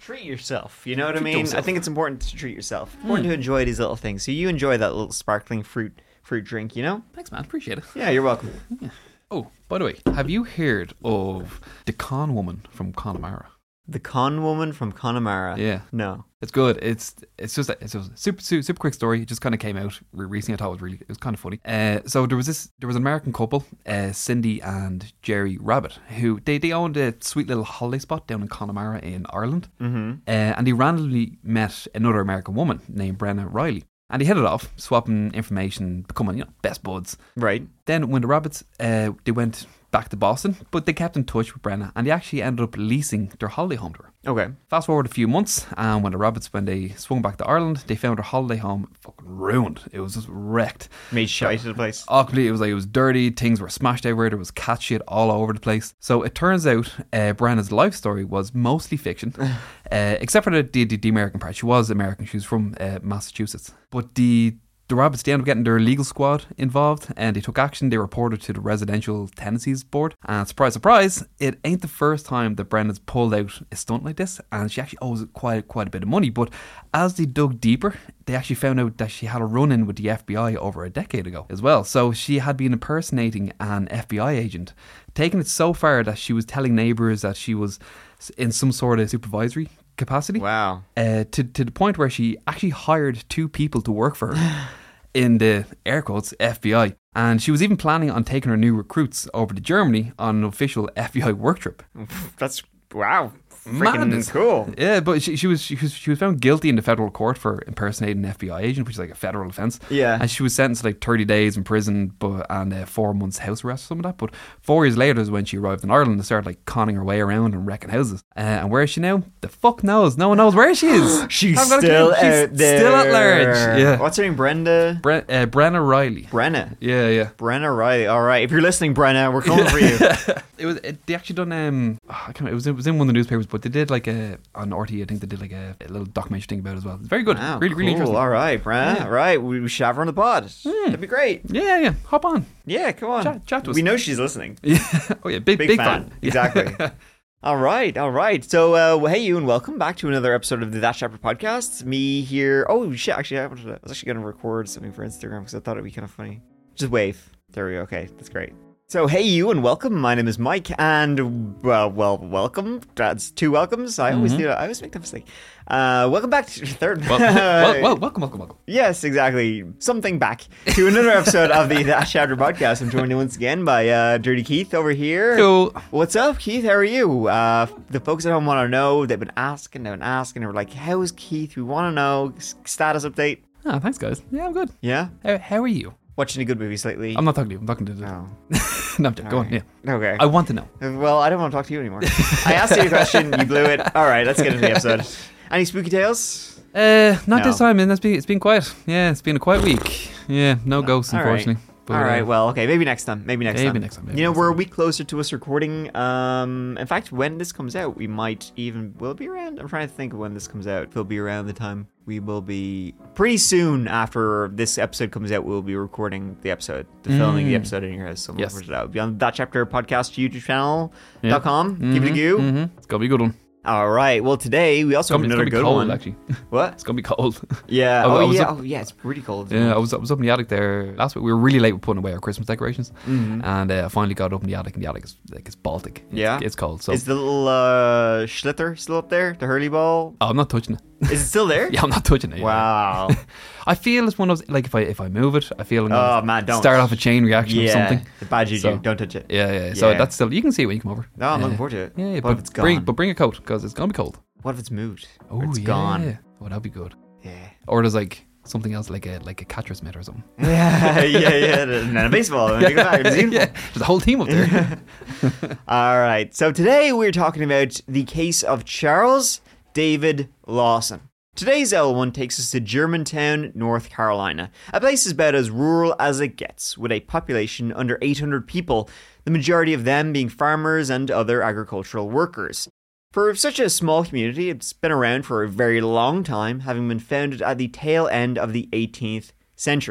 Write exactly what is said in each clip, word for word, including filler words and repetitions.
treat yourself. You know what Treat I mean? yourself. I think it's important to treat yourself. Important Mm. to enjoy these little things. So you enjoy that little sparkling fruit fruit drink, you know? Thanks, man. Appreciate it. Yeah, you're welcome. Oh, by the way, have you heard of the con woman from Connemara? The con woman from Connemara. Yeah. No. It's good. It's it's just it's just a super super, super quick story. It just kind of came out re- recently. I thought it was really it was kind of funny. Uh, so there was this there was an American couple, uh, Cindy and Jerry Rabbit, who they, they owned a sweet little holiday spot down in Connemara in Ireland, Mm-hmm. uh, and they randomly met another American woman named Brenna Riley, and they hit it off, swapping information, becoming you know best buds. Right. Then when the Rabbits uh, they went back to Boston, but they kept in touch with Brenna, and they actually ended up leasing their holiday home to her. Okay. Fast forward a few months, and when the Rabbits, when they swung back to Ireland, they found their holiday home fucking ruined. It was just wrecked. Made shite of the place. Oh, completely. It was like, it was dirty, things were smashed everywhere, there was cat shit all over the place. So it turns out uh, Brenna's life story was mostly fiction, uh, except for the, the, the American part. She was American, she was from uh, Massachusetts. But the The Rabbits, they ended up getting their legal squad involved, and they took action. They reported to the Residential Tenancies Board. And surprise, surprise, it ain't the first time that Brenda's pulled out a stunt like this, and she actually owes quite quite a bit of money. But as they dug deeper, they actually found out that she had a run-in with the F B I over a decade ago as well. So she had been impersonating an F B I agent, taking it so far that she was telling neighbours that she was in some sort of supervisory capacity. Wow. Uh, to, to the point where she actually hired two people to work for her in the air quotes F B I, and she was even planning on taking her new recruits over to Germany on an official F B I work trip. That's wow. Freaking Madness. cool. Yeah, but she, she was she was she was found guilty in the federal court for impersonating an F B I agent, which is like a federal offence. Yeah. And she was sentenced to like thirty days in prison, but and uh, four months house arrest or something like that. But four years later is when she arrived in Ireland and started like conning her way around and wrecking houses. Uh, and where is she now? The fuck knows. No one knows where she is. She's Haven't got a still clue. She's out there. Still at large. Yeah. What's her name? Brenda? Bre- uh, Brenna Riley. Brenna. Yeah, yeah. Brenna Riley. All right. If you're listening, Brenna, we're coming for you. It was. It, they actually done. Um, oh, I can't remember, it was. It was in one of the newspapers, but they did like a on R T E. I think they did like a, a little documentary thing about it as well. It's very good. Wow, really, really cool. interesting. All right, Brenna. Yeah. All right. We, we should have her on the pod. Mm. That'd be great. Yeah, yeah. Hop on. Yeah, come on. Chat, chat to us. We know she's listening. Yeah. Oh yeah. Big, Big, big, fan. fan. Exactly. All right, all right. So, uh, well, hey, you, and welcome back to another episode of the That Chapter podcast. Me here. Oh, shit. Actually, I, wanted to, I was actually going to record something for Instagram because I thought it'd be kind of funny. Just wave. There we go. Okay, that's great. So, hey, you, and welcome. My name is Mike, and, well, well, welcome. That's two welcomes. I always Mhm. do that. I always make that mistake. Uh, welcome back to third. Well, well, well, welcome, welcome, welcome. Yes, exactly. Something back to another episode of the That Chapter podcast. I'm joined once again by uh, Dirty Keith over here. Cool. What's up, Keith? How are you? Uh, the folks at home want to know. They've been asking, they've been asking. They're like, how's Keith? We want to know. S- Status update. Ah, thanks, guys. Yeah, I'm good. Yeah? How, how are you? Watching any good movies lately? I'm not talking to you. I'm talking to the. Oh. no, I'm joking. Go on. Alright. Yeah. Okay. I want to know. Well, I don't want to talk to you anymore. I asked you a question. You blew it. All right, let's get into the episode. Any spooky tales? Uh, not No. this time, man. It's been it's been quiet. Yeah, it's been a quiet week. Yeah, no ghosts, All right. unfortunately. But, All right, uh, well, okay, maybe next time. Maybe next Maybe time. next time, maybe you know, next we're a time. week closer to us recording. Um, in fact, when this comes out, we might even will it be around. I'm trying to think of when this comes out. It'll be around the time we will be pretty soon after this episode comes out. We'll be recording the episode, the filming the Mm. episode in your house. So Yes. we'll put it out. Be on that chapter podcast YouTube channel Yeah. dot com. Give it a go. Mm-hmm. It's gonna be a good one. All right. Well, today we also It's have gonna, another be- it's gonna be good cold, one. actually. What? It's gonna be cold. Yeah. I- Oh I was yeah. up- Oh yeah. It's pretty cold. Yeah, I was I was up in the attic there last week. We were really late with putting away our Christmas decorations, Mhm. and uh, I finally got up in the attic, and the attic is like it's Baltic. It's, Yeah? it's cold. So Is the little uh, Schlitter still up there? The hurley ball? oh, I'm not touching it. Is it still there? Yeah, I'm not touching it. yeah. Wow. I feel it's one of those like if I if I move it, I feel I'm Oh, gonna man, don't. start off a chain reaction yeah. or something. The bad juju. So- Don't touch it. Yeah, yeah. So Yeah. that's still you can see it when you come over. No, I'm Uh, looking forward to it. Yeah, yeah. What But if it's gone? bring but bring a coat because it's gonna be cold. What if it's moved? Oh, Or it's yeah. gone. Oh, that'd be good. Yeah. Or there's like something else like a like a catcher's mitt or something. Yeah, yeah, yeah. And then a baseball. And then you go back. It's yeah, beautiful. there's a whole team up there. All right. So today we're talking about the case of Charles David Lawson. Today's L one takes us to Germantown, North Carolina, a place about as rural as it gets, with a population under eight hundred people, the majority of them being farmers and other agricultural workers. For such a small community, it's been around for a very long time, having been founded at the tail end of the eighteenth century.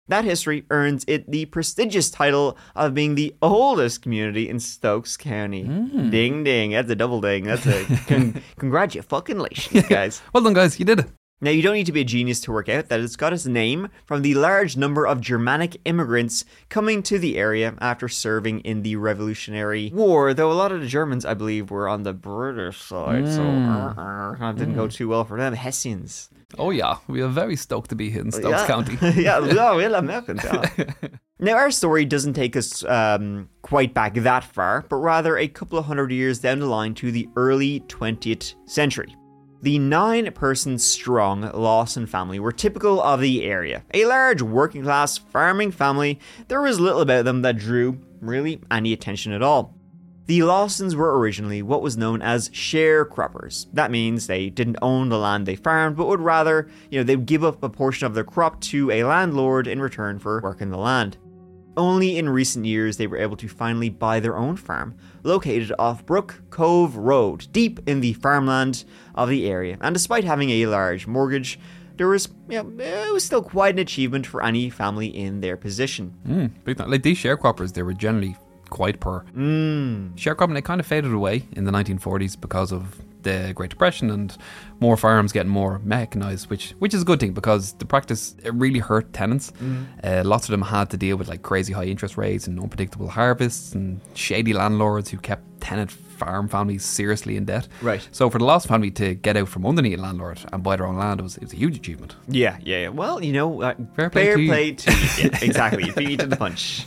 That history earns it the prestigious title of being the oldest community in Stokes County. Mm. Ding ding, that's a double ding. That's a con- congratulations, guys. Well done, guys, you did it. Now, you don't need to be a genius to work out that it's got its name from the large number of Germanic immigrants coming to the area after serving in the Revolutionary War, though a lot of the Germans, I believe, were on the British side, mm. so uh, uh, that didn't mm. go too well for them. Hessians. Oh yeah, we are very stoked to be here in Stokes yeah. County. yeah, well, Americans, yeah. Now, our story doesn't take us um, quite back that far, but rather a couple of hundred years down the line to the early twentieth century. The nine-person strong Lawson family were typical of the area. A large working-class farming family, there was little about them that drew, really, any attention at all. The Lawsons were originally what was known as sharecroppers. That means they didn't own the land they farmed, but would rather, you know, they would give up a portion of their crop to a landlord in return for working the land. Only in recent years they were able to finally buy their own farm, located off Brook Cove Road, deep in the farmland of the area. And despite having a large mortgage, there was, you know, it was still quite an achievement for any family in their position. Mm, big time. Like these sharecroppers, they were generally quite poor. Mm. Sharecropping, it kind of faded away in the nineteen forties because of the Great Depression and more farms getting more mechanized, which which is a good thing because the practice, it really hurt tenants. Mm. Uh, lots of them had to deal with like crazy high interest rates and unpredictable harvests and shady landlords who kept tenant farm families seriously in debt. Right. So for the Lawson family to get out from underneath a landlord and buy their own land, it was, it was a huge achievement. Yeah, yeah, yeah. Well, you know, uh, fair play fair to play you. to you. Yeah, exactly. You beat me to the punch.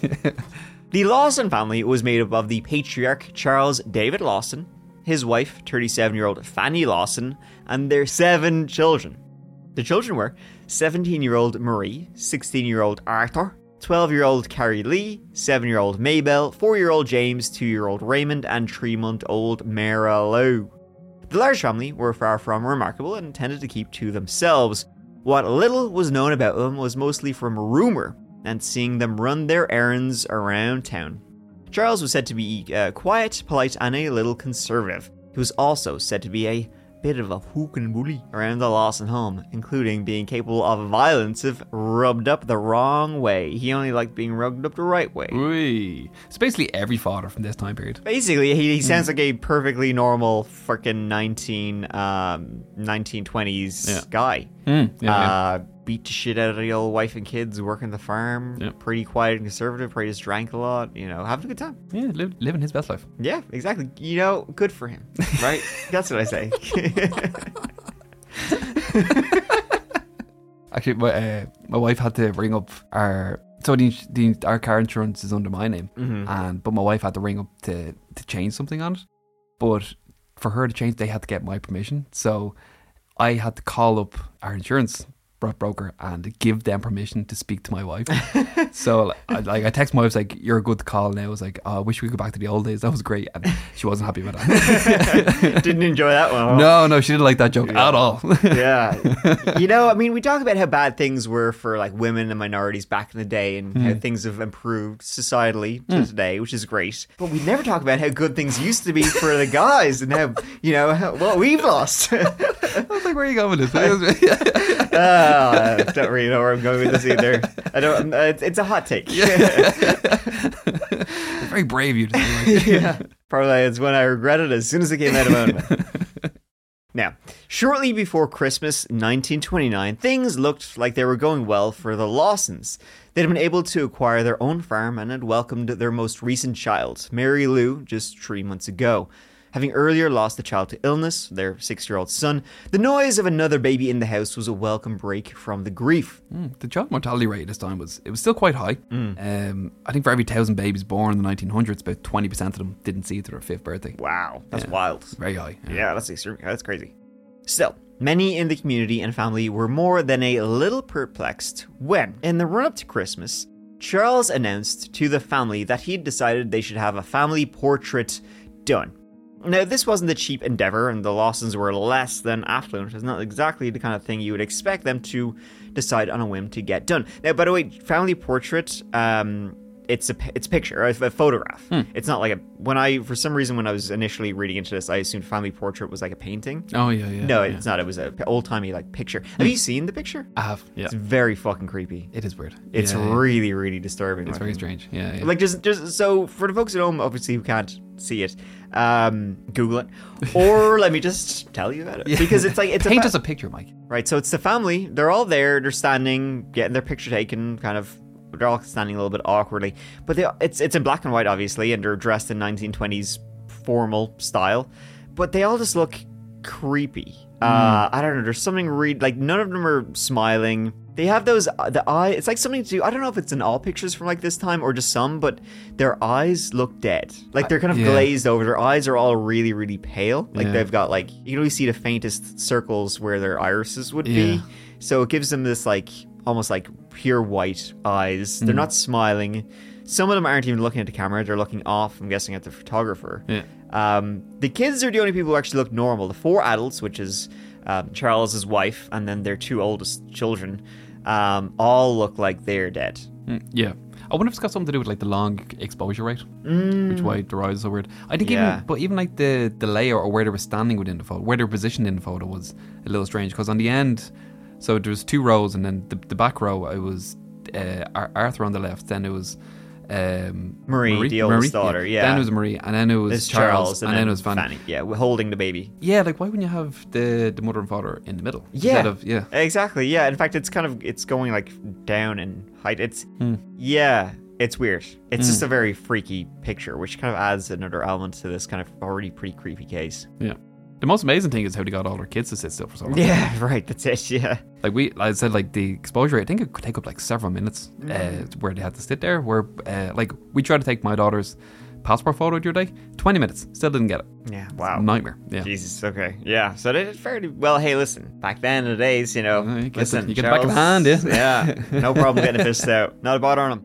The Lawson family was made up of the patriarch Charles David Lawson, his wife, thirty-seven-year-old Fanny Lawson, and their seven children. The children were seventeen-year-old Marie, sixteen-year-old Arthur, twelve-year-old Carrie Lee, seven-year-old Maybelle, four-year-old James, two-year-old Raymond, and three-month-old Mara Lou. The large family were far from remarkable and tended to keep to themselves. What little was known about them was mostly from rumour and seeing them run their errands around town. Charles was said to be uh, quiet, polite, and a little conservative. He was also said to be a bit of a hook and bully around the Lawson home, including being capable of violence if rubbed up the wrong way. He only liked being rubbed up the right way. Wee. It's basically every father from this time period. Basically, he, he sounds mm. like a perfectly normal freaking nineteen, um, nineteen twenties yeah. guy. Mm. Yeah, uh, yeah. Beat the shit out of the old wife and kids, working the farm, yeah. pretty quiet and conservative, probably just drank a lot, you know, having a good time. Yeah, live, living his best life. Yeah, exactly. You know, good for him, right? That's what I say. Actually, my, uh, my wife had to ring up our... So the, the our car insurance is under my name, mm-hmm. and but my wife had to ring up to, to change something on it. But for her to change, they had to get my permission. So I had to call up our insurance broker and give them permission to speak to my wife. So I, like I text my wife like, "You're good to call now." I was like, oh, "I wish we could go back to the old days. That was great." And she wasn't happy about that. Didn't enjoy that one. Huh? No, no, she didn't like that joke yeah. at all. Yeah, you know, I mean, we talk about how bad things were for like women and minorities back in the day, and mm. how things have improved societally to mm. today, which is great. But we never talk about how good things used to be for the guys and how, you know, how, what we've lost. I was like, where are you going with this? uh, I don't really know where I'm going with this either. I don't. Uh, it's, it's a hot take. Yeah. It's very brave you to say. Like. Yeah, probably it's when I regret it as soon as it came out of my own mouth. Now, shortly before Christmas nineteen twenty-nine, things looked like they were going well for the Lawsons. They'd been able to acquire their own farm and had welcomed their most recent child, Mary Lou, just three months ago. Having earlier lost the child to illness, their six-year-old son, the noise of another baby in the house was a welcome break from the grief. Mm, the child mortality rate this time was it was still quite high. Mm. Um, I think for every thousand babies born in the nineteen hundreds, about twenty percent of them didn't see it to their fifth birthday. Wow, that's yeah. wild. Very high. Yeah, yeah that's extreme. That's crazy. Still, many in the community and family were more than a little perplexed when, in the run-up to Christmas, Charles announced to the family that he'd decided they should have a family portrait done. Now, this wasn't a cheap endeavour, and the Lawsons were less than affluent. It's not exactly the kind of thing you would expect them to decide on a whim to get done. Now, by the way, family portrait, um, it's a it's a picture, a, a photograph. Hmm. It's not like a when I for some reason when I was initially reading into this, I assumed family portrait was like a painting. Oh yeah, yeah. No, yeah. it's not. It was a old timey like picture. Have you seen the picture? I have. Yeah, it's very fucking creepy. It is weird. It's yeah, really yeah. really disturbing. It's very strange. Yeah, yeah. Like just just so for the folks at home, obviously who can't see it, um, Google it, or let me just tell you about it yeah. because it's like it's paint a fa- us a picture, Mike. Right, so it's the family. They're all there. They're standing, getting their picture taken. Kind of, they're all standing a little bit awkwardly, but they, it's it's in black and white, obviously, and they're dressed in nineteen twenties formal style. But they all just look creepy. Mm. Uh, I don't know. There's something re- like none of them are smiling. They have those the eye. It's like something to do. I don't know if it's in all pictures from like this time or just some, but their eyes look dead. Like they're kind of uh, yeah. glazed over. Their eyes are all really, really pale. Like yeah. they've got like you can only see the faintest circles where their irises would yeah. be. So it gives them this like almost like pure white eyes. They're mm. not smiling. Some of them aren't even looking at the camera. They're looking off, I'm guessing, at the photographer. Yeah. Um, the kids are the only people who actually look normal. The four adults, which is um, Charles's wife and then their two oldest children, um, all look like they're dead. Mm, yeah. I wonder if it's got something to do with like the long exposure rate, mm. which is why their eyes are so weird. I think yeah. even, but even like the, the layout or where they were standing within the photo, where they were positioned in the photo was a little strange because on the end, so there was two rows and then the, the back row, it was uh, Arthur on the left, then it was um, Marie, Marie, the oldest Marie, daughter, yeah. Then it was Marie, and then it was There's Charles, Charles, and, and then, then it was Fanny. Fanny. Yeah, holding the baby. Yeah, like why wouldn't you have the, the mother and father in the middle? Yeah, instead of, yeah, exactly. Yeah, in fact, it's kind of it's going like down in height. It's hmm. yeah, it's weird. It's hmm. just a very freaky picture, which kind of adds another element to this kind of already pretty creepy case. Yeah. The most amazing thing is how they got all their kids to sit still for so long. Yeah, right. That's it. Yeah. Like we, like I said, like the exposure rate, I think it could take up like several minutes mm. uh, where they had to sit there. Where, uh, like, we tried to take my daughter's passport photo the other day. Twenty minutes, still didn't get it. Yeah. Wow. Nightmare. Yeah. Jesus. Okay. Yeah. So they did fairly well. Hey, listen. Back then in the days, you know, uh, you listen, the, you get Charles, the back of the hand. Yeah. Yeah. No problem getting a fist out. Not a bother on them.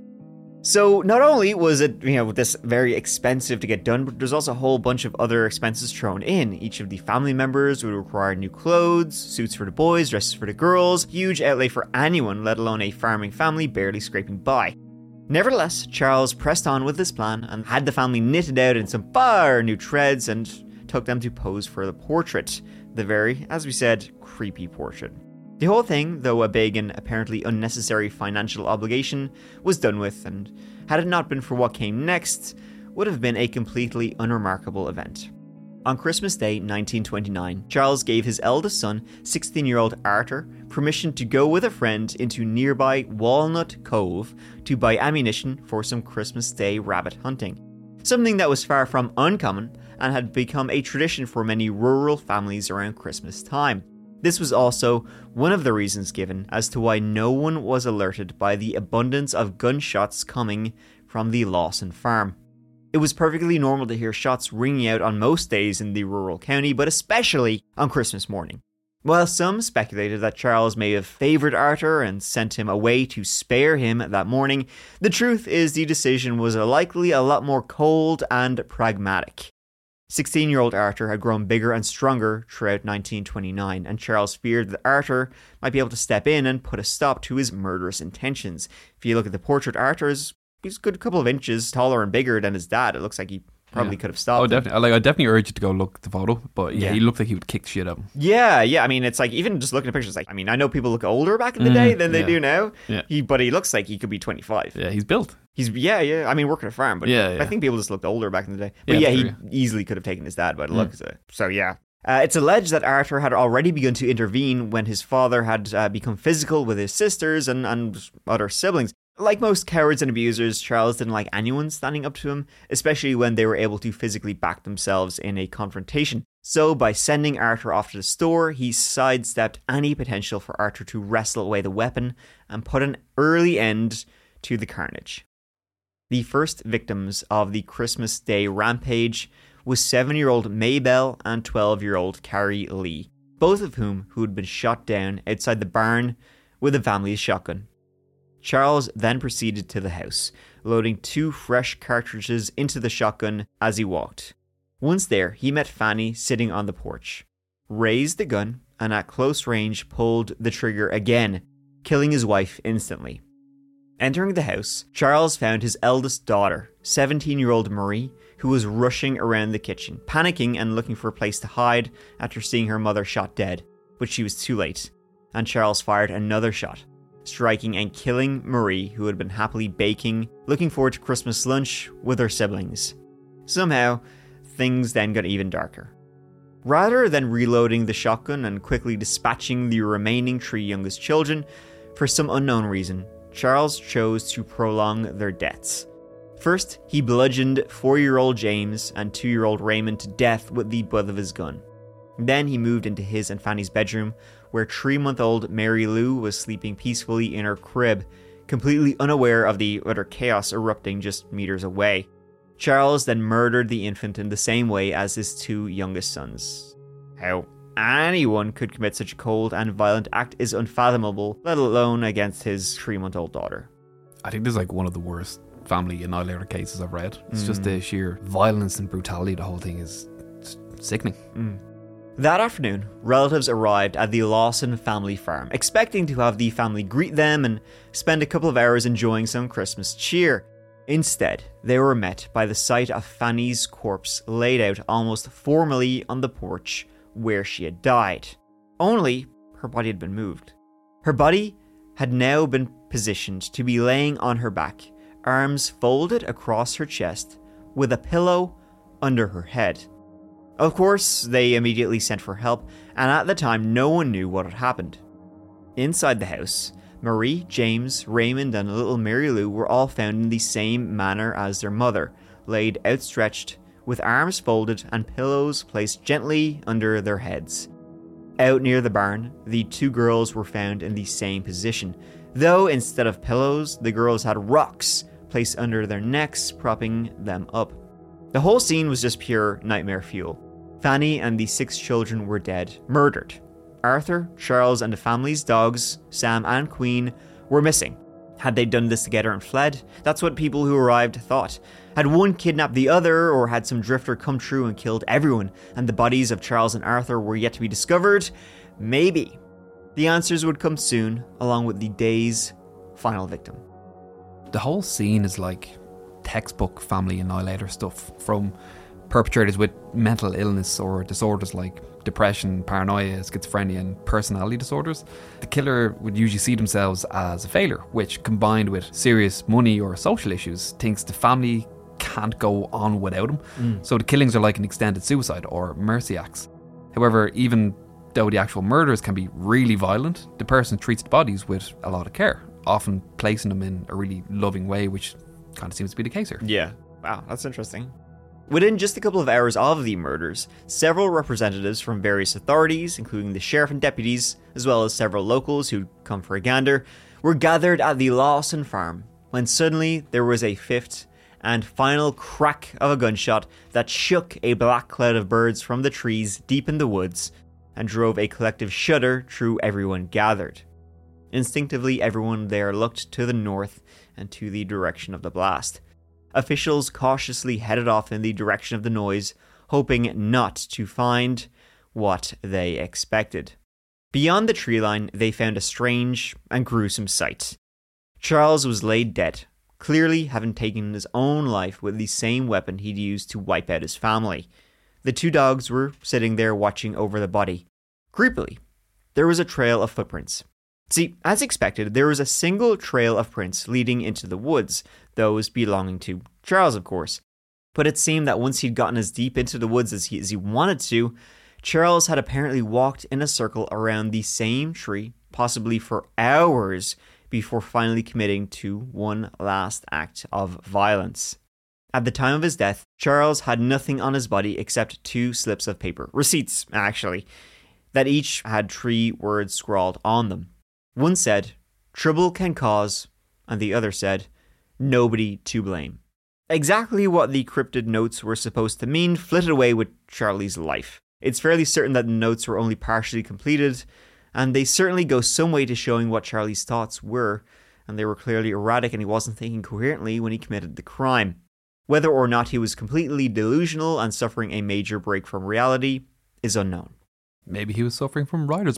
So not only was it, you know, this very expensive to get done, but there's also a whole bunch of other expenses thrown in. Each of the family members would require new clothes, suits for the boys, dresses for the girls, huge outlay for anyone, let alone a farming family barely scraping by. Nevertheless, Charles pressed on with this plan and had the family knitted out in some far new threads and took them to pose for the portrait. The very, as we said, creepy portrait. The whole thing, though a big and apparently unnecessary financial obligation, was done with, and had it not been for what came next, would have been a completely unremarkable event. On Christmas Day nineteen twenty-nine, Charles gave his eldest son, sixteen-year-old Arthur, permission to go with a friend into nearby Walnut Cove to buy ammunition for some Christmas Day rabbit hunting. Something that was far from uncommon and had become a tradition for many rural families around Christmas time. This was also one of the reasons given as to why no one was alerted by the abundance of gunshots coming from the Lawson farm. It was perfectly normal to hear shots ringing out on most days in the rural county, but especially on Christmas morning. While some speculated that Charles may have favoured Arthur and sent him away to spare him that morning, the truth is the decision was likely a lot more cold and pragmatic. sixteen-year-old Arthur had grown bigger and stronger throughout nineteen twenty-nine, and Charles feared that Arthur might be able to step in and put a stop to his murderous intentions. If you look at the portrait, Arthur's he's a good couple of inches taller and bigger than his dad. It looks like he probably yeah. could have stopped. Oh, definitely. Like, I definitely urge you to go look at the photo, but yeah, yeah, he looked like he would kick the shit out of him. Yeah, yeah. I mean, it's like even just looking at pictures, like I mean, I know people look older back in the mm, day than they yeah. do now. Yeah. He, but he looks like he could be twenty-five. Yeah, he's built. He's yeah, yeah. I mean, working a farm, but yeah, yeah. I think people just looked older back in the day. But yeah, yeah, he true. easily could have taken his dad by the mm. looks of it. So yeah. Uh, it's alleged that Arthur had already begun to intervene when his father had uh, become physical with his sisters and, and other siblings. Like most cowards and abusers, Charles didn't like anyone standing up to him, especially when they were able to physically back themselves in a confrontation. So by sending Arthur off to the store, he sidestepped any potential for Arthur to wrestle away the weapon and put an early end to the carnage. The first victims of the Christmas Day rampage was seven-year-old Maybelle and twelve-year-old Carrie Lee, both of whom who had been shot down outside the barn with the family's shotgun. Charles then proceeded to the house, loading two fresh cartridges into the shotgun as he walked. Once there, he met Fanny sitting on the porch, raised the gun, and at close range pulled the trigger again, killing his wife instantly. Entering the house, Charles found his eldest daughter, seventeen-year-old Marie, who was rushing around the kitchen, panicking and looking for a place to hide after seeing her mother shot dead. But she was too late, and Charles fired another shot, striking and killing Marie, who had been happily baking, looking forward to Christmas lunch with her siblings. Somehow, things then got even darker. Rather than reloading the shotgun and quickly dispatching the remaining three youngest children, for some unknown reason, Charles chose to prolong their deaths. First, he bludgeoned four-year-old James and two-year-old Raymond to death with the butt of his gun. Then he moved into his and Fanny's bedroom, where three-month-old Mary Lou was sleeping peacefully in her crib, completely unaware of the utter chaos erupting just meters away. Charles then murdered the infant in the same way as his two youngest sons. How anyone could commit such a cold and violent act is unfathomable, let alone against his three-month-old daughter. I think this is like one of the worst family annihilator cases I've read. It's mm. just the sheer violence and brutality. The whole thing is sickening. Mm. That afternoon, relatives arrived at the Lawson family farm, expecting to have the family greet them and spend a couple of hours enjoying some Christmas cheer. Instead, they were met by the sight of Fanny's corpse laid out almost formally on the porch where she had died. Only, her body had been moved. Her body had now been positioned to be laying on her back, arms folded across her chest, with a pillow under her head. Of course, they immediately sent for help, and at the time no one knew what had happened. Inside the house, Marie, James, Raymond, and little Mary Lou were all found in the same manner as their mother, laid outstretched, with arms folded and pillows placed gently under their heads. Out near the barn, the two girls were found in the same position, though instead of pillows, the girls had rocks placed under their necks, propping them up. The whole scene was just pure nightmare fuel. Fanny and the six children were dead, murdered. Arthur, Charles, and the family's dogs, Sam and Queen, were missing. Had they done this together and fled? That's what people who arrived thought. Had one kidnapped the other, or had some drifter come through and killed everyone, and the bodies of Charles and Arthur were yet to be discovered? Maybe. The answers would come soon, along with the day's final victim. The whole scene is like textbook family annihilator stuff, from perpetrators with mental illness or disorders like depression, paranoia, schizophrenia, and personality disorders. The killer would usually see themselves as a failure, which, combined with serious money or social issues, thinks the family can't go on without him. Mm. So the killings are like an extended suicide or mercy acts. However, even though the actual murders can be really violent, the person treats the bodies with a lot of care, often placing them in a really loving way, which kind of seems to be the case here. Yeah. Wow, that's interesting. Within just a couple of hours of the murders, several representatives from various authorities, including the sheriff and deputies, as well as several locals who'd come for a gander, were gathered at the Lawson farm, when suddenly there was a fifth and final crack of a gunshot that shook a black cloud of birds from the trees deep in the woods and drove a collective shudder through everyone gathered. Instinctively, everyone there looked to the north and to the direction of the blast. Officials cautiously headed off in the direction of the noise, hoping not to find what they expected. Beyond the tree line, they found a strange and gruesome sight. Charles was laid dead, clearly having taken his own life with the same weapon he'd used to wipe out his family. The two dogs were sitting there watching over the body. Creepily, there was a trail of footprints. See, as expected, there was a single trail of prints leading into the woods, those belonging to Charles, of course. But it seemed that once he'd gotten as deep into the woods as he, as he wanted to, Charles had apparently walked in a circle around the same tree, possibly for hours, before finally committing to one last act of violence. At the time of his death, Charles had nothing on his body except two slips of paper, receipts, actually, that each had three words scrawled on them. One said, "Trouble can cause," and the other said, "Nobody to blame." Exactly what the cryptid notes were supposed to mean flitted away with Charlie's life. It's fairly certain that the notes were only partially completed, and they certainly go some way to showing what Charlie's thoughts were, and they were clearly erratic and he wasn't thinking coherently when he committed the crime. Whether or not he was completely delusional and suffering a major break from reality is unknown. Maybe he was suffering from writer's block.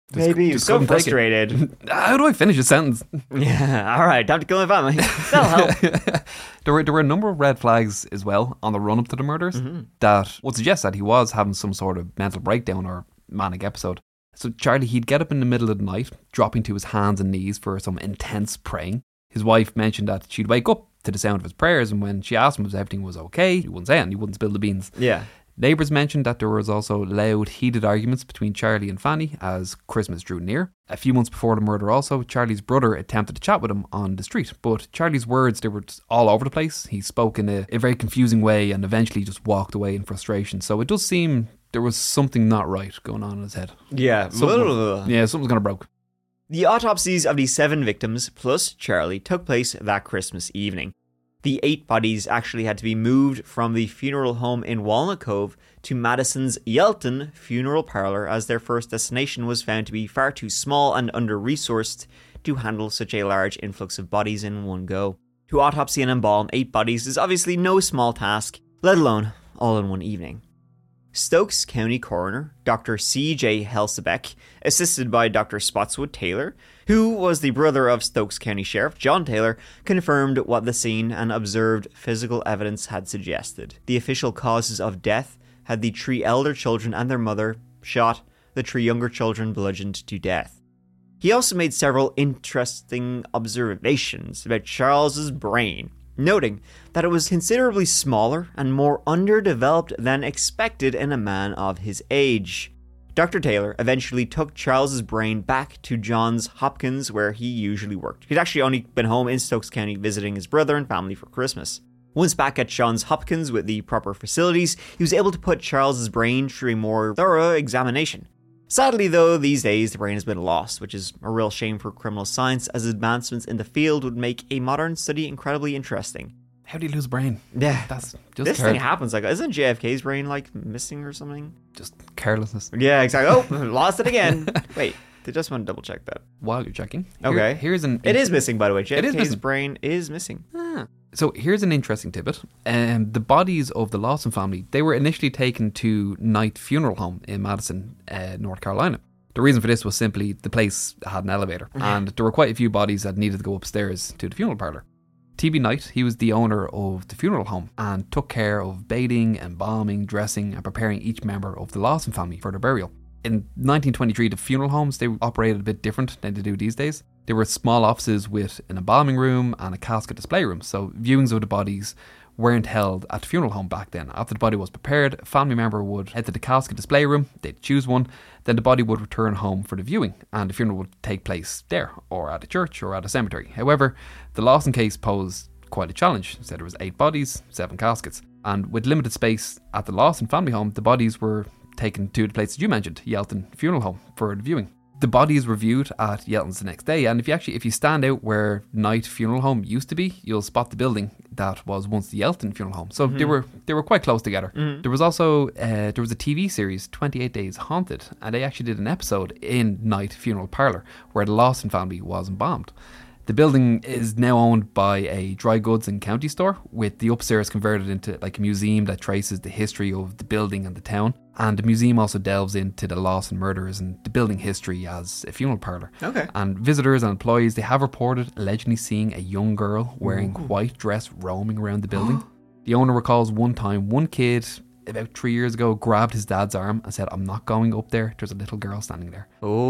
Just- Maybe you're just so couldn't take it. frustrated. How do I finish a sentence? Yeah, all right, time to kill my family. That'll help. there were there were a number of red flags as well on the run up to the murders that would suggest that he was having some sort of mental breakdown or manic episode. So Charlie, he'd get up in the middle of the night, dropping to his hands and knees for some intense praying. His wife mentioned that she'd wake up to the sound of his prayers, and when she asked him if everything was okay, he wouldn't say it and he wouldn't spill the beans. Yeah. Neighbours mentioned that there was also loud, heated arguments between Charlie and Fanny as Christmas drew near. A few months before the murder also, Charlie's brother attempted to chat with him on the street, but Charlie's words, they were just all over the place. He spoke in a, a very confusing way and eventually just walked away in frustration. So it does seem there was something not right going on in his head. Yeah. Something, yeah, something's gonna broke. The autopsies of the seven victims, plus Charlie, took place that Christmas evening. The eight bodies actually had to be moved from the funeral home in Walnut Cove to Madison's Yelton funeral parlour, as their first destination was found to be far too small and under-resourced to handle such a large influx of bodies in one go. To autopsy and embalm eight bodies is obviously no small task, let alone all in one evening. Stokes County Coroner, Doctor C J Helsebeck, assisted by Doctor Spotswood Taylor, who was the brother of Stokes County Sheriff John Taylor, confirmed what the scene and observed physical evidence had suggested. The official causes of death had the three elder children and their mother shot, the three younger children bludgeoned to death. He also made several interesting observations about Charles's brain, noting that it was considerably smaller and more underdeveloped than expected in a man of his age. Doctor Taylor eventually took Charles's brain back to Johns Hopkins, where he usually worked. He'd actually only been home in Stokes County visiting his brother and family for Christmas. Once back at Johns Hopkins with the proper facilities, he was able to put Charles's brain through a more thorough examination. Sadly though, these days the brain has been lost, which is a real shame for criminal science, as advancements in the field would make a modern study incredibly interesting. How do you lose a brain? Yeah, That's just this care- thing happens. Like, isn't J F K's brain like missing or something? just carelessness. Yeah, exactly. Oh, lost it again. Wait, I just want to double check that. While you're checking, here- Okay. here's an It is missing, by the way. J F It is K's missing. brain is missing. Ah. So here's an interesting tidbit. Um, the bodies of the Lawson family, they were initially taken to Knight Funeral Home in Madison, uh, North Carolina. The reason for this was simply the place had an elevator, and there were quite a few bodies that needed to go upstairs to the funeral parlour. T B Knight, he was the owner of the funeral home and took care of bathing, embalming, dressing and preparing each member of the Lawson family for their burial. In nineteen twenty-three, the funeral homes, they operated a bit different than they do these days. They were small offices with an embalming room and a casket display room, so viewings of the bodies weren't held at the funeral home back then. After the body was prepared, a family member would head to the casket display room, they'd choose one, then the body would return home for the viewing, and the funeral would take place there, or at a church, or at a cemetery. However, the Lawson case posed quite a challenge. So there was eight bodies, seven caskets, and with limited space at the Lawson family home, the bodies were taken to the place that you mentioned, Yelton Funeral Home, for the viewing. The bodies were viewed at Yelton's the next day, and if you actually if you stand out where Knight Funeral Home used to be, you'll spot the building that was once the Yelton Funeral Home. So mm-hmm. they were they were quite close together. Mm-hmm. There was also uh, there was a T V series, twenty-eight Days Haunted, and they actually did an episode in Knight Funeral Parlour where the Lawson family was embalmed. The building is now owned by a dry goods and county store, with the upstairs converted into like a museum that traces the history of the building and the town. And the museum also delves into the Lawson murders and the building history as a funeral parlour. Okay. And visitors and employees, they have reported allegedly seeing a young girl wearing Ooh. white dress roaming around the building. The owner recalls one time one kid about three years ago grabbed his dad's arm and said, "I'm not going up there, there's a little girl standing there."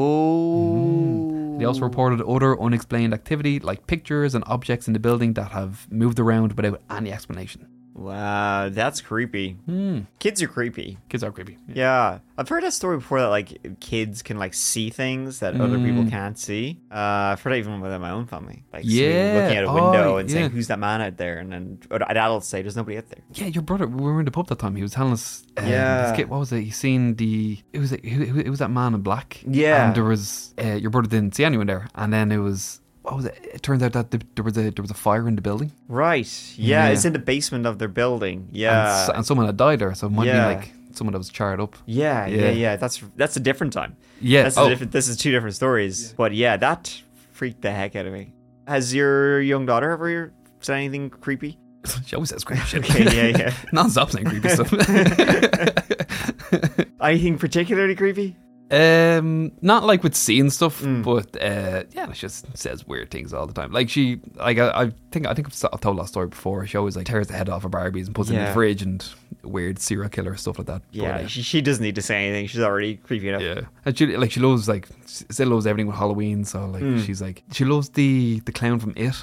Oh. Mm. They also reported other unexplained activity like pictures and objects in the building that have moved around without any explanation. Wow, that's creepy. Mm. Kids are creepy. Kids are creepy. Yeah. Yeah. I've heard that story before that like kids can like see things that mm. other people can't see. Uh, I've heard that even within my own family. Like yeah. looking at a window oh, and yeah. saying, "Who's that man out there?" And then adults say, "There's nobody out there." Yeah, your brother, we were in the pub that time. He was telling us, um, yeah. this kid, what was it? He seen the, it was, it, it was that man in black. Yeah. And there was, uh, your brother didn't see anyone there. And then it was, what was it? It turns out that the, there was a there was a fire in the building. Right. Yeah, Yeah. it's in the basement of their building. And, Yeah. s- and someone had died there, so it might Yeah. be like someone that was charred up. Yeah, yeah, Yeah. yeah. That's that's a different time. Yeah. That's oh, a different. This is two different stories. But yeah, that freaked the heck out of me. Has your young daughter ever said anything creepy? she always says creepy shit. Okay, yeah, yeah. Non-stop saying creepy stuff. Anything particularly creepy? Um, not like with seeing stuff, Mm. but uh, yeah, she just says weird things all the time. Like she, like I, I think, I think I've, I've told that story before. She always like tears the head off of Barbies and puts it in Yeah. the fridge and weird serial killer stuff like that. Yeah, But, uh, she, she doesn't need to say anything. She's already creepy enough. yeah, and she like she loves like still loves everything with Halloween. So like Mm. she's like she loves the the clown from It.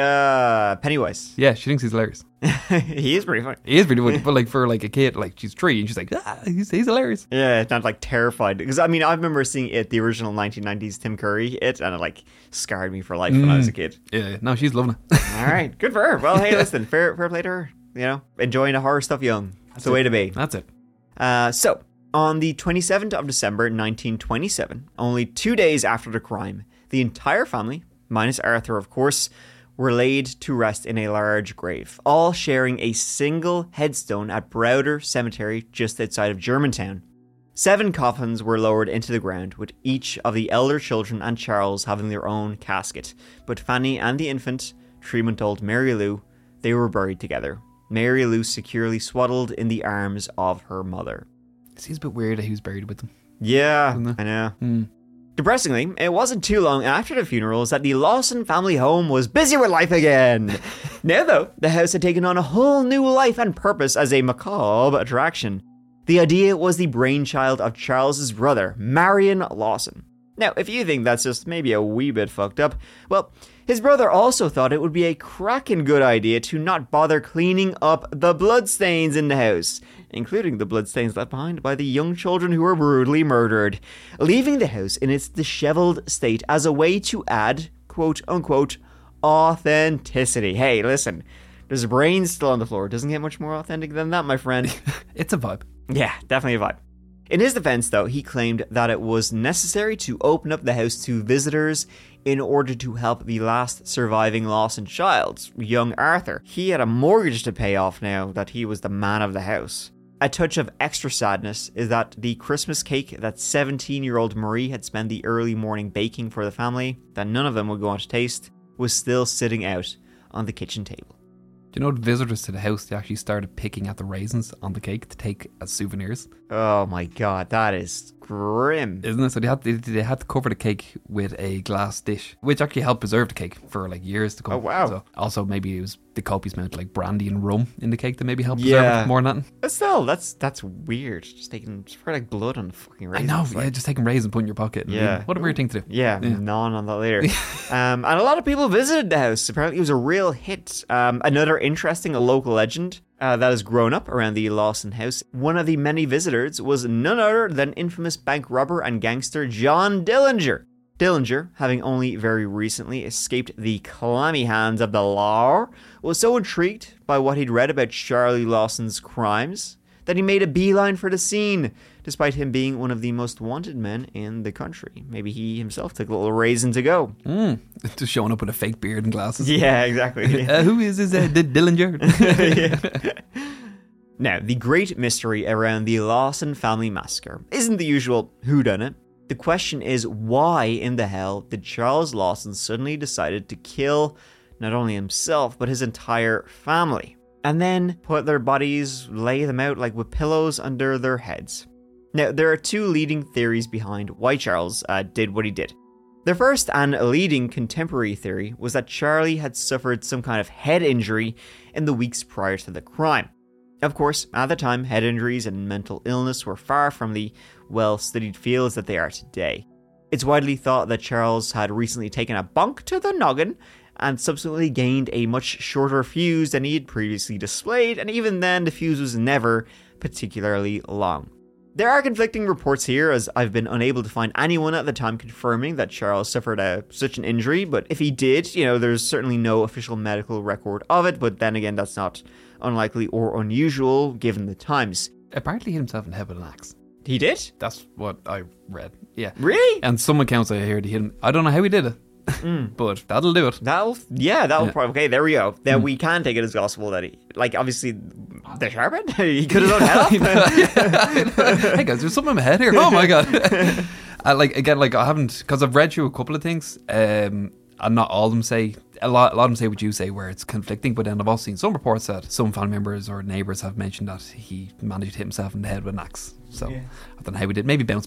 Yeah, Pennywise. Yeah, she thinks he's hilarious. He is pretty funny. He is pretty funny, but like for like a kid, like she's three and she's like, ah, he's, he's hilarious. Yeah, it's not like terrified. Because I mean, I remember seeing it, the original nineteen nineties Tim Curry it, and it like scarred me for life when I was a kid. Yeah, no, she's loving it. All right, good for her. Well, hey, listen, fair, fair play to her. You know, enjoying the horror stuff young. That's the way to be. That's it. Uh, so, on the twenty-seventh of December, nineteen twenty-seven, only two days after the crime, the entire family, minus Arthur, of course, were laid to rest in a large grave, all sharing a single headstone at Browder Cemetery just outside of Germantown. Seven coffins were lowered into the ground, with each of the elder children and Charles having their own casket. But Fanny and the infant, three-month-old Mary Lou, they were buried together. Mary Lou securely swaddled in the arms of her mother. It seems a bit weird that he was buried with them. Yeah, Isn't it? I know. Mm. Depressingly, it wasn't too long after the funerals that the Lawson family home was busy with life again. Now, though, the house had taken on a whole new life and purpose as a macabre attraction. The idea was the brainchild of Charles's brother, Marion Lawson. Now, if you think that's just maybe a wee bit fucked up, well, his brother also thought it would be a cracking good idea to not bother cleaning up the bloodstains in the house, including the bloodstains left behind by the young children who were brutally murdered, leaving the house in its disheveled state as a way to add, quote-unquote, authenticity. Hey, listen, there's brains still on the floor. It doesn't get much more authentic than that, my friend. It's a vibe. Yeah, definitely a vibe. In his defense, though, he claimed that it was necessary to open up the house to visitors in order to help the last surviving Lawson child, young Arthur. He had a mortgage to pay off now that he was the man of the house. A touch of extra sadness is that the Christmas cake that seventeen-year-old Marie had spent the early morning baking for the family, that none of them would go on to taste, was still sitting out on the kitchen table. Do you know the visitors to the house, they actually started picking at the raisins on the cake to take as souvenirs? Oh my god, that is grim. Isn't it? So they had they, they had to cover the cake with a glass dish, which actually helped preserve the cake for like years to come. Oh, wow. So also maybe it was the copious amount like brandy and rum in the cake that maybe helped preserve Yeah. it more than nothing. But still, that's that's weird. Just taking just for like blood on the fucking I raisins. know, like- yeah, just taking raisins and putting in your pocket. and Yeah. leaving. What a weird thing to do. Yeah, Yeah. non on that later. um, and a lot of people visited the house. Apparently, it was a real hit. Um, another interesting local legend uh, that has grown up around the Lawson house. One of the many visitors was none other than infamous bank robber and gangster John Dillinger. Dillinger, having only very recently escaped the clammy hands of the law, was so intrigued by what he'd read about Charlie Lawson's crimes that he made a beeline for the scene, despite him being one of the most wanted men in the country. Maybe he himself took a little raisin to go. Mm. Just showing up with a fake beard and glasses. Yeah, exactly. uh, who is this uh, D- Dillinger? Yeah. Now, the great mystery around the Lawson family massacre isn't the usual whodunit. The question is, why in the hell did Charles Lawson suddenly decided to kill not only himself, but his entire family? And then put their bodies, lay them out like with pillows under their heads. Now, there are two leading theories behind why Charles uh, did what he did. The first and leading contemporary theory was that Charlie had suffered some kind of head injury in the weeks prior to the crime. Of course, at the time, head injuries and mental illness were far from the well-studied fields that they are today. It's widely thought that Charles had recently taken a bonk to the noggin and subsequently gained a much shorter fuse than he had previously displayed, and even then the fuse was never particularly long. There are conflicting reports here, as I've been unable to find anyone at the time confirming that Charles suffered a, such an injury, but if he did, you know, there's certainly no official medical record of it, but then again, that's not unlikely or unusual given the times. Apparently he hit himself in the head with an axe. He did? That's what I read. Yeah. Really? And some accounts I heard he hit him. I don't know how he did it, but that'll do it. That'll, yeah, that'll Yeah. probably, okay, there we go. Then we can take it as gospel that he, like, obviously, the sharp end? He could have done head off. Hey guys, there's something in my head here. Oh my god. uh, like again, like I haven't, because I've read through a couple of things, um, and not all of them say, a lot, a lot of them say what you say, where it's conflicting, but then I've also seen some reports that some family members or neighbours have mentioned that he managed to hit himself in the head with an axe. So Yeah. I don't know how he did. Maybe bounce back.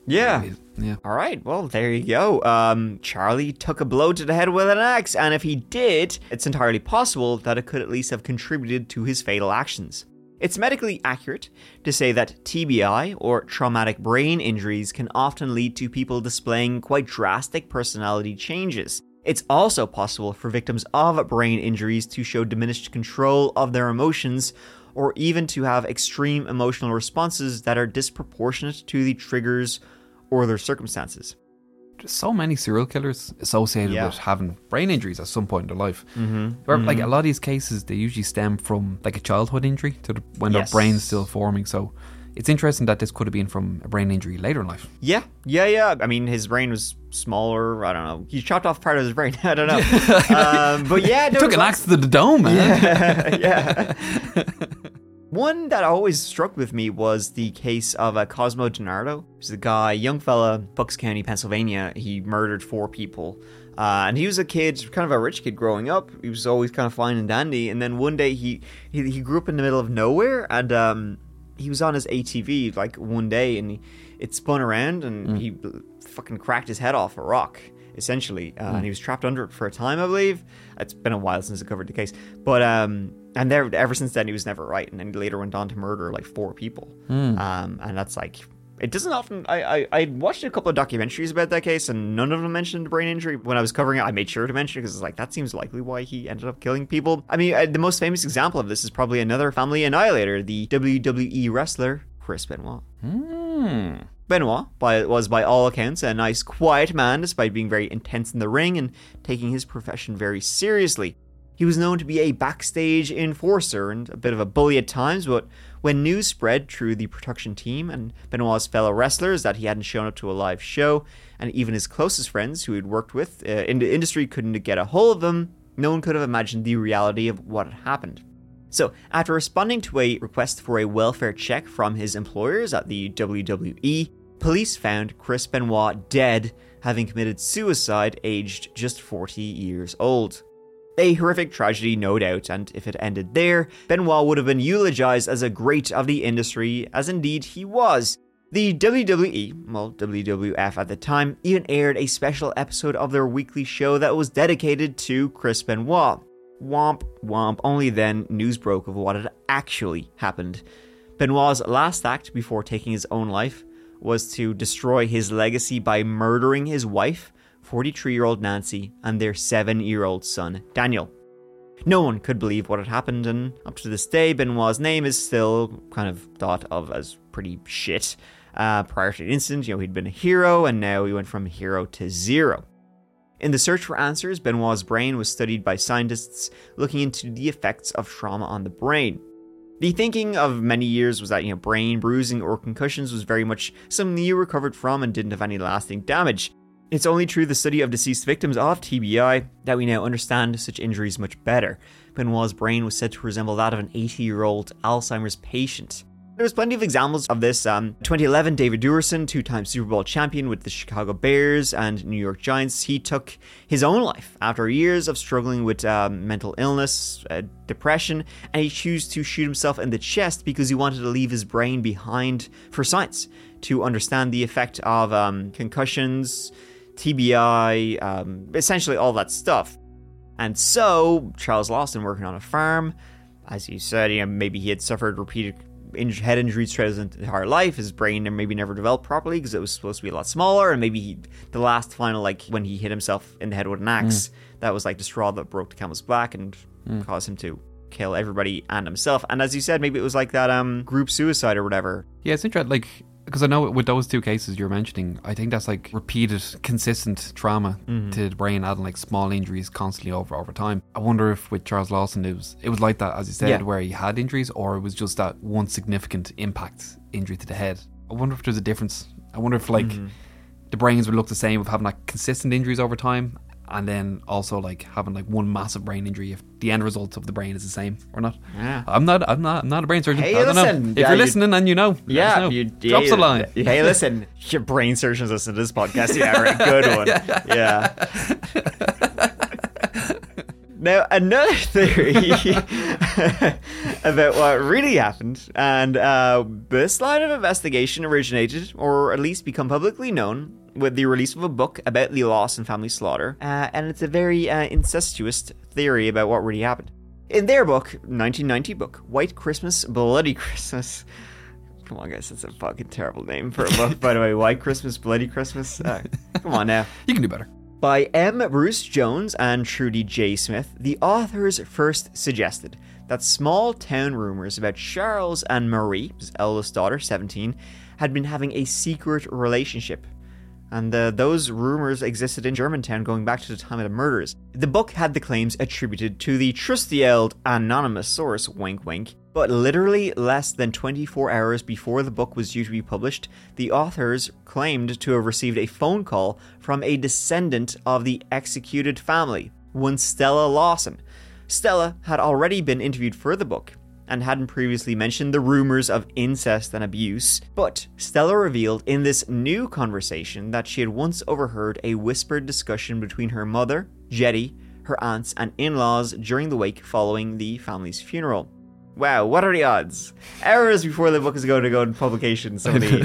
Yeah. Yeah. All right, well, there you go. Um, Charlie took a blow to the head with an axe, and if he did, it's entirely possible that it could at least have contributed to his fatal actions. It's medically accurate to say that T B I, or traumatic brain injuries, can often lead to people displaying quite drastic personality changes. It's also possible for victims of brain injuries to show diminished control of their emotions, or even to have extreme emotional responses that are disproportionate to the triggers or their circumstances. There's so many serial killers associated Yeah. with having brain injuries at some point in their life. Mm-hmm. Where, mm-hmm. like a lot of these cases, they usually stem from like a childhood injury to the, when Yes. their brain's still forming. So it's interesting that this could have been from a brain injury later in life. Yeah, yeah, yeah. I mean, his brain was smaller. I don't know. He chopped off part of his brain. I don't know. um, but yeah, no, Took an axe to the dome, man. Yeah. yeah. One that always struck with me was the case of uh, Cosmo DiNardo. He's a guy, young fella, Bucks County, Pennsylvania. He murdered four people. Uh, and he was a kid, kind of a rich kid growing up. He was always kind of fine and dandy. And then one day he, he, he grew up in the middle of nowhere, and um, he was on his A T V like one day, and he, it spun around, and mm. he fucking cracked his head off a rock, essentially. Uh, mm. And he was trapped under it for a time, I believe. It's been a while since I covered the case. But... um. And there, ever since then, he was never right. And then he later went on to murder like four people. Mm. Um, and that's like, it doesn't often. I, I I watched a couple of documentaries about that case, and none of them mentioned brain injury. When I was covering it, I made sure to mention it because it's like, that seems likely why he ended up killing people. I mean, uh, the most famous example of this is probably another family annihilator, the W W E wrestler Chris Benoit. Mm. Benoit by, was, by all accounts, a nice, quiet man, despite being very intense in the ring and taking his profession very seriously. He was known to be a backstage enforcer and a bit of a bully at times, but when news spread through the production team and Benoit's fellow wrestlers that he hadn't shown up to a live show, and even his closest friends who he'd worked with uh, in the industry couldn't get a hold of him, no one could have imagined the reality of what had happened. So, after responding to a request for a welfare check from his employers at the W W E, police found Chris Benoit dead, having committed suicide aged just forty years old. A horrific tragedy, no doubt, and if it ended there, Benoit would have been eulogized as a great of the industry, as indeed he was. The W W E, well, W W F at the time, even aired a special episode of their weekly show that was dedicated to Chris Benoit. Womp, womp, only then news broke of what had actually happened. Benoit's last act before taking his own life was to destroy his legacy by murdering his wife, forty-three-year-old Nancy, and their seven-year-old son, Daniel. No one could believe what had happened, and up to this day, Benoit's name is still kind of thought of as pretty shit. Uh, prior to the incident, you know, he'd been a hero, and now he went from hero to zero. In the search for answers, Benoit's brain was studied by scientists looking into the effects of trauma on the brain. The thinking of many years was that, you know, brain bruising or concussions was very much something you recovered from and didn't have any lasting damage. It's only through the study of deceased victims of T B I that we now understand such injuries much better. Benoit's brain was said to resemble that of an eighty-year-old Alzheimer's patient. There was plenty of examples of this. Um, twenty eleven, David Duerson, two-time Super Bowl champion with the Chicago Bears and New York Giants, he took his own life after years of struggling with um, mental illness, uh, depression, and he chose to shoot himself in the chest because he wanted to leave his brain behind for science, to understand the effect of um, concussions, T B I, um, essentially all that stuff. And so, Charles Lawson, working on a farm, as you said, you know, maybe he had suffered repeated inj- head injuries throughout his entire life. His brain maybe never developed properly because it was supposed to be a lot smaller. And maybe he, the last final, like when he hit himself in the head with an axe, mm. that was like the straw that broke the camel's back and mm. caused him to kill everybody and himself. And as you said, maybe it was like that um group suicide or whatever. Yeah, it's interesting. Like, because I know with those two cases you're mentioning, I think that's like repeated, consistent trauma mm-hmm. to the brain, adding like small injuries constantly over over time. I wonder if with Charles Lawson it was it was like that, as you said, yeah. where he had injuries, or it was just that one significant impact injury to the head. I wonder if there's a difference. I wonder if like mm-hmm. the brains would look the same of having like consistent injuries over time, and then also like having like one massive brain injury if the end result of the brain is the same or not. Yeah. I'm not I'm not I'm not a brain surgeon. Hey, I don't listen, know. If yeah, you're you, listening and you know, yeah, know. You, Drop yeah, the line. Hey, listen, your brain surgeons listen to this podcast. Yeah, right, good one. Yeah. Now, another theory about what really happened. And uh, this line of investigation originated, or at least become publicly known, with the release of a book about the Lawson family slaughter. Uh, and it's a very uh, incestuous theory about what really happened. In their book, nineteen ninety book, White Christmas, Bloody Christmas. Come on, guys, that's a fucking terrible name for a book, by the way. White Christmas, Bloody Christmas. Uh, come on now. You can do better. By M. Bruce Jones and Trudy J. Smith, the authors first suggested that small town rumors about Charles and Marie, his eldest daughter, seventeen, had been having a secret relationship. And uh, those rumors existed in Germantown going back to the time of the murders. The book had the claims attributed to the trusty old anonymous source, wink wink, but literally less than twenty-four hours before the book was due to be published, the authors claimed to have received a phone call from a descendant of the executed family, one Stella Lawson. Stella had already been interviewed for the book, and hadn't previously mentioned the rumors of incest and abuse, but Stella revealed in this new conversation that she had once overheard a whispered discussion between her mother, Jetty, her aunts, and in-laws during the wake following the family's funeral. Wow, what are the odds? Hours before the book is going to go into publication, somebody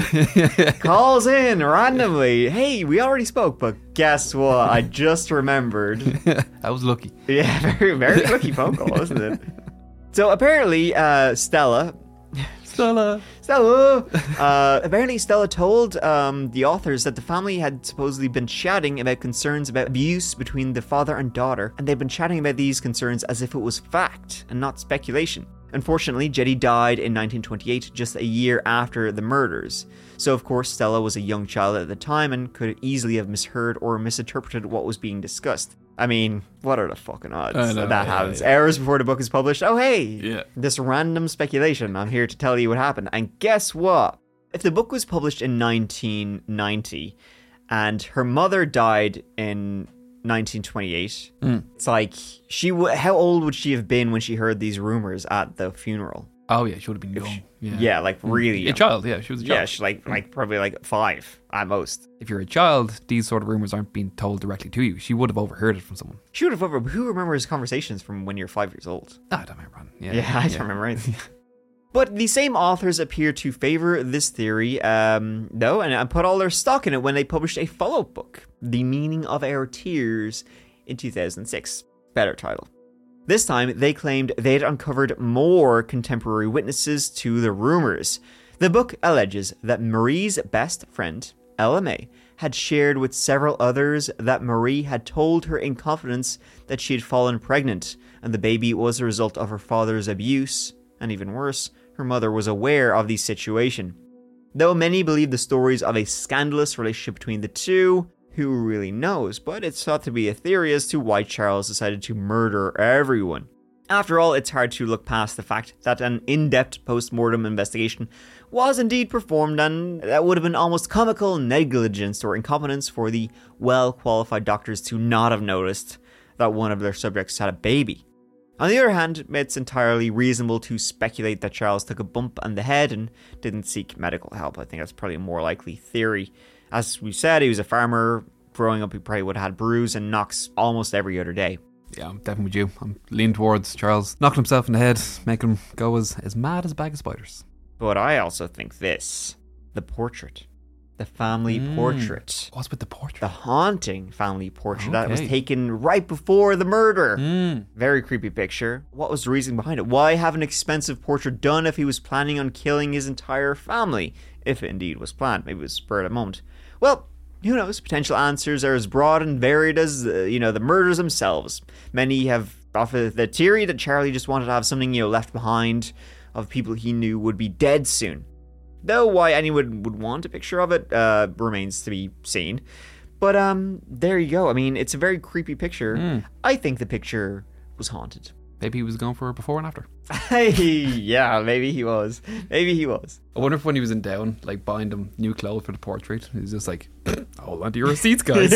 calls in randomly, hey, we already spoke, but guess what? I just remembered. I was lucky. Yeah, very, very lucky phone call, wasn't it? So apparently, uh, Stella, Stella, Stella, uh, apparently Stella told um, the authors that the family had supposedly been chatting about concerns about abuse between the father and daughter, and they'd been chatting about these concerns as if it was fact and not speculation. Unfortunately, Jetty died in nineteen twenty-eight, just a year after the murders. So of course, Stella was a young child at the time and could easily have misheard or misinterpreted what was being discussed. I mean, what are the fucking odds know, that that yeah, happens? yeah. Hours before the book is published. Oh, hey, Yeah. this random speculation. I'm here to tell you what happened. And guess what? If the book was published in nineteen ninety and her mother died in nineteen twenty-eight, Mm. it's like, she w- how old would she have been when she heard these rumors at the funeral? Oh yeah, she would have been young. She- yeah. yeah, like really a young. child. Yeah, she was a child. Yeah, she's like, like probably like five at most. If you're a child, these sort of rumors aren't being told directly to you. She would have overheard it from someone. She would have over. Who remembers conversations from when you're five years old? Ah, I don't remember. Yeah, Yeah, I don't remember anything. But the same authors appear to favor this theory, um, though, and, and put all their stock in it when they published a follow-up book, The Meaning of Our Tears, in two thousand six. Better title. This time, they claimed they'd uncovered more contemporary witnesses to the rumors. The book alleges that Marie's best friend, Ella May, had shared with several others that Marie had told her in confidence that she had fallen pregnant, and the baby was a result of her father's abuse, and even worse, her mother was aware of the situation. Though many believe the stories of a scandalous relationship between the two, who really knows, but it's thought to be a theory as to why Charles decided to murder everyone. After all, it's hard to look past the fact that an in-depth post-mortem investigation was indeed performed, and that would have been almost comical negligence or incompetence for the well-qualified doctors to not have noticed that one of their subjects had a baby. On the other hand, it's entirely reasonable to speculate that Charles took a bump on the head and didn't seek medical help. I think that's probably a more likely theory. As we said, he was a farmer. Growing up, he probably would have had bruise and knocks almost every other day. Yeah, I'm definitely with you. I'm leaning towards Charles knocking himself in the head, making him go as, as mad as a bag of spiders. But I also think this. The portrait. The family Mm. portrait. What's with the portrait? The haunting family portrait that was Okay. taken right before the murder. Mm. Very creepy picture. What was the reason behind it? Why have an expensive portrait done if he was planning on killing his entire family? If it indeed was planned. Maybe it was spur of the moment. Well, who knows? Potential answers are as broad and varied as, uh, you know, the murders themselves. Many have offered the theory that Charlie just wanted to have something, you know, left behind of people he knew would be dead soon. Though why anyone would want a picture of it uh, remains to be seen. But um, there you go. I mean, it's a very creepy picture. Mm. I think the picture was haunted. Maybe he was going for a before and after. Hey, yeah, maybe he was. Maybe he was. I wonder if when he was in down, like buying them new clothes for the portrait, he's just like, hold on to your receipts, guys.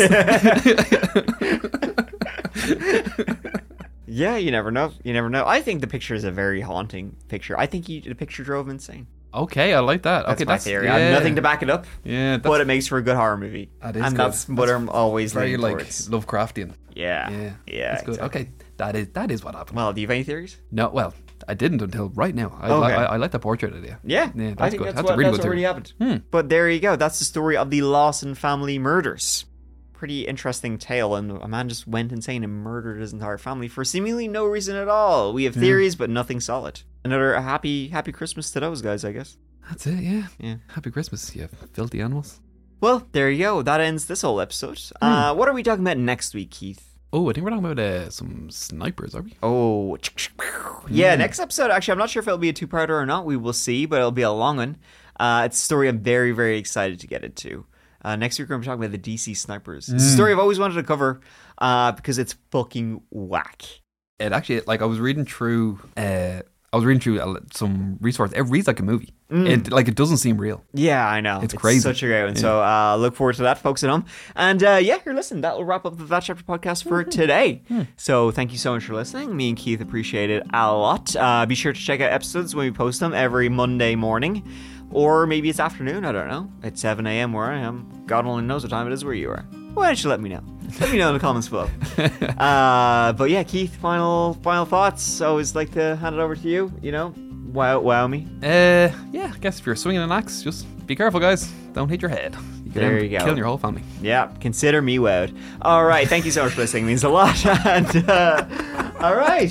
Yeah, you never know. You never know. I think the picture is a very haunting picture. I think he, the picture drove him insane. Okay, I like that. That's okay, my that's theory. Yeah. I have nothing to back it up, Yeah, that's but it makes for a good horror movie. That is and good. that's what That's I'm always very leaning like towards. Lovecraftian. Yeah. Yeah, Yeah. that's good. exactly. Okay, that is that is what happened. Well, do you have any theories? No, well, I didn't until right now. I, Okay. I, I like the portrait idea. Yeah, Yeah, I that's think good. that's, That's a what, really that's good what really theory. happened. Hmm. But there you go. That's the story of the Lawson family murders. Pretty interesting tale, and a man just went insane and murdered his entire family for seemingly no reason at all. We have theories, but nothing solid. Another happy, happy Christmas to those guys, I guess. That's it, yeah. Yeah. Happy Christmas, you filthy animals. Well, there you go. That ends this whole episode. Hmm. Uh, what are we talking about next week, Keith? Oh, I think we're talking about uh, some snipers, are we? Oh, yeah. Next episode, actually, I'm not sure if it'll be a two-parter or not. We will see, but it'll be a long one. Uh, it's a story I'm very, very excited to get into. Uh, next week, we're going to be talking about the D C snipers. It's a story I've always wanted to cover uh, because it's fucking whack. It actually, like, I was reading through, uh, I was reading through uh, some resources. It reads like a movie. It like it doesn't seem real. Yeah, I know. It's crazy. Such a great one. Yeah. So uh, look forward to that, folks at home. And uh, yeah, here, listen, that will wrap up the That Chapter podcast for today. So thank you so much for listening. Me and Keith appreciate it a lot. Uh, be sure to check out episodes when we post them every Monday morning. Or maybe it's afternoon, I don't know. At seven a.m. where I am. God only knows what time it is where you are. Why don't you let me know? Let me know in the comments below. uh, but yeah, Keith, final final thoughts. Always like to hand it over to you, you know? Wow, wow me. Uh, yeah, I guess if you're swinging an axe, just be careful, guys. Don't hit your head. You could There end up you go. killing your whole family. Yeah, consider me wowed. All right, thank you so much for listening. It means a lot. And uh, all right,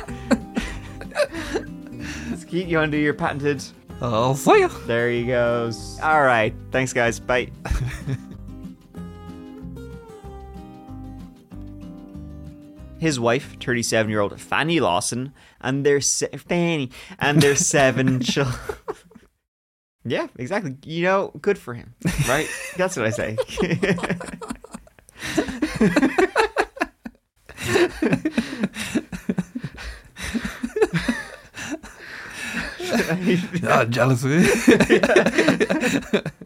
Skeet, you want to do your patented? I'll see ya. There he goes. All right, thanks, guys. Bye. His wife, thirty-seven-year-old Fanny Lawson, and their se- Fanny and their seven children. Yeah, exactly. You know, good for him, right? That's what I say. Ah, jealousy.